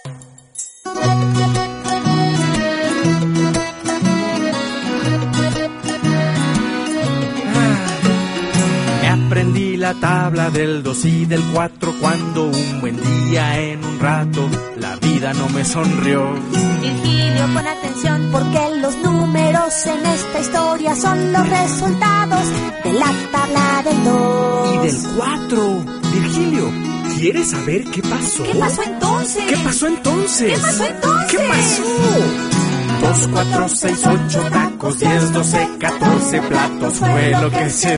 Aprendí la tabla del 2 y del 4 cuando un buen día en un rato la vida no me sonrió. Virgilio, pon atención porque los números en esta historia son los resultados de la tabla del 2 y del 4. Virgilio, ¿quieres saber qué pasó? ¿Qué pasó entonces? ¿Qué pasó entonces? ¿Qué pasó entonces? ¿Qué pasó? 2, 4, 6, 8 tacos, 10, 12, 14 platos fue lo que se